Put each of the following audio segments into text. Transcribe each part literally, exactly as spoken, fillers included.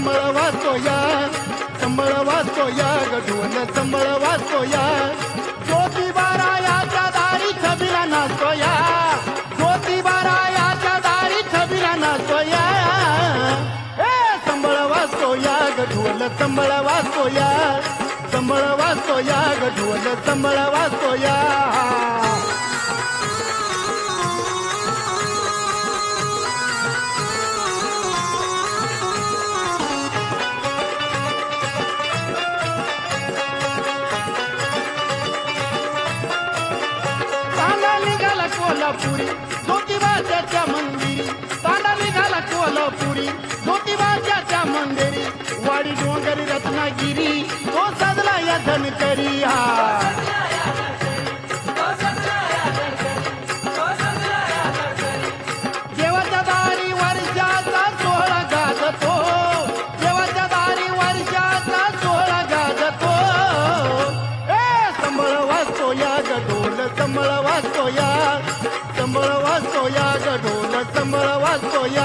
संबळ वाचतोया संबळ वाचतोया गढून संबळ वाचतोया ज्योतिबारायाच्या दारी छबिला नाचतोया ज्योतिबारायाच्या दारी छबिला नाचतोया ए संबळ वाचतोया गढून संबळ वाचतोया संबळ वाचतोया गढून संबळ वाचतोया कोल्हापुरी ज्योतिबाच्या मंदिरी तांडा निघाला कोल्हापुरी ज्योतिबाच्या मंदिरी वाडी डोंगरी रत्नागिरी तो सजला या धनकरी हा देवाच्या दारी वर्षाचा सोहळा गाजतो देवाच्या दारी वर्षाचा सोहळा गाजतो ए संबळ वाचतो या गढोल संबळ वाचतो या संबळ वाचतोया गढोल संबळ वाचतोया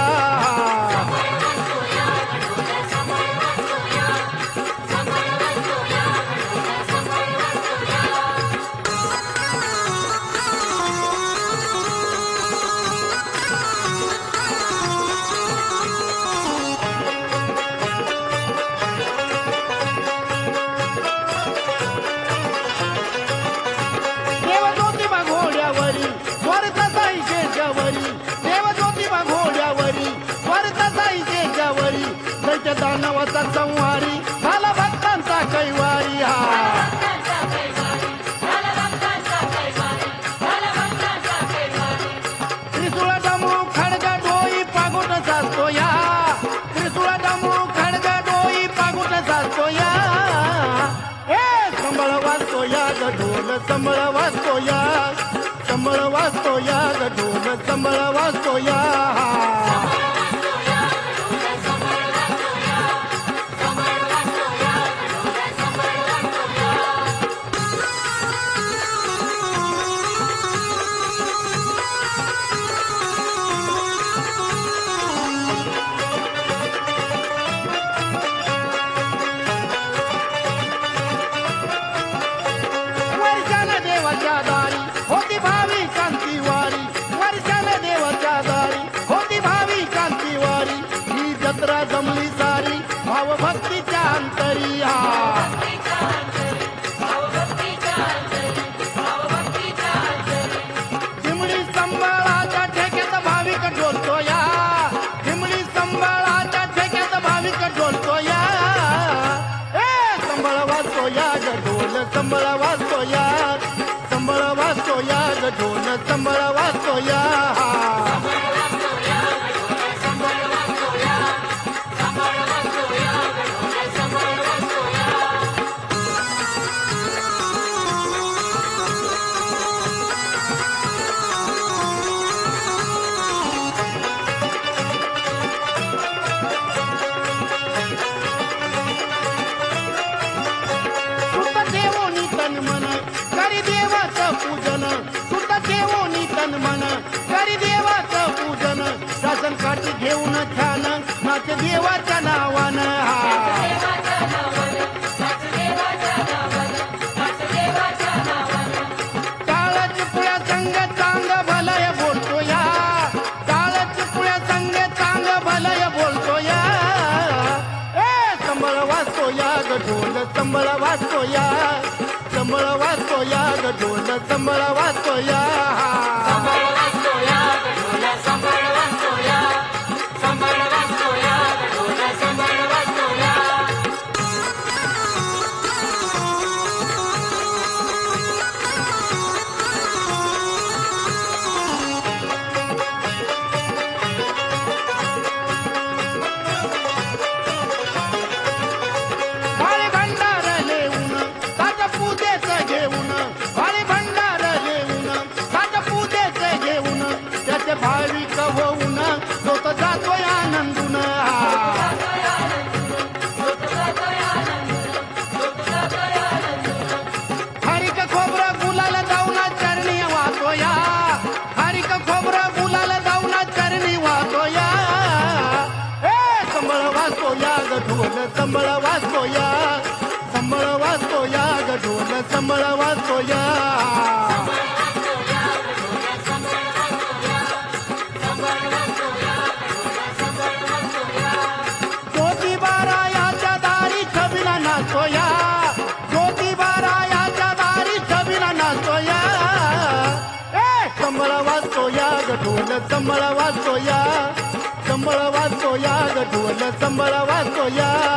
देव ज्योतिबा घोड्यावरी स्वर्ग साईशेच्यावरी देव ज्योतिबा घोड्यावरी स्वर्ग साईशेच्यावरी दैत्य दानवाचा संहारी झाला भक्तांचा कैवारी हा त्रिशूळ डमू खडग डोई पागुट साचतोया त्रिशूळ डमू खडग डोई पागुट साचतोया ए संबळ वाचतोया गढोल संबळ वाचतोया संबळ वाचतोया गढोल संबळ वाचतोया वर्षाला देवाच्या दारी होती भावी कांतीवारी वर्षाला देवाच्या दारी होती भावी कांतीवारी ही जत्रा जमली सारी भावभक्तीच्या अंतरी हा चिमणी संबळाच्या ठेक्यात भाविक ढोलतोया चिमणी संबळाच्या ठेक्यात भाविक ढोलतोया ए संबळ वाचतोया गढोल संबळ वाचतोया संबळ वाचतोया गढोल संबळ वाचतोया सुद्धा देवोनी तन मन करी देवाचं पूजन सुद्धा देवोनी तन मन करी देवाचं पूजन शासन काठी घेऊन छान नाच देवाच्या नावानं हा काळच पुळ्या संग चांग भलय बोलतोया काळच पुळ्या संग चांग भलय बोलतोया ए संबळ वाचतोया गढोल संबळ वाचतोया संबळ वाचतोया गढोल संबळ वाचतोया भाळे भंडार लेऊन ताज पूजेचं घेऊन भाळे भंडार लेऊन ताज पूजेचं घेऊन त्याचे भाविक होऊन लोक जातोय आनंदून हरिक खोबरं गुलाल जाऊन चरणी वाहतोया हरिक खोबरं गुलाल जाऊन चरणी वाहतोया ए संबळ वाचतोया गढोल संबळ वाजतो या संबळ वाजतो या गढोल संबळ वाजतो या ज्योतिबारायाच्या दारी छबिना नाचतो या ज्योतिबारायाच्या दारी छबिना नाचतो या ए संबळ वाजतो या गढोल संबळ वाजतो या संबळ वाजतो या गढोल संबळ वाजतो या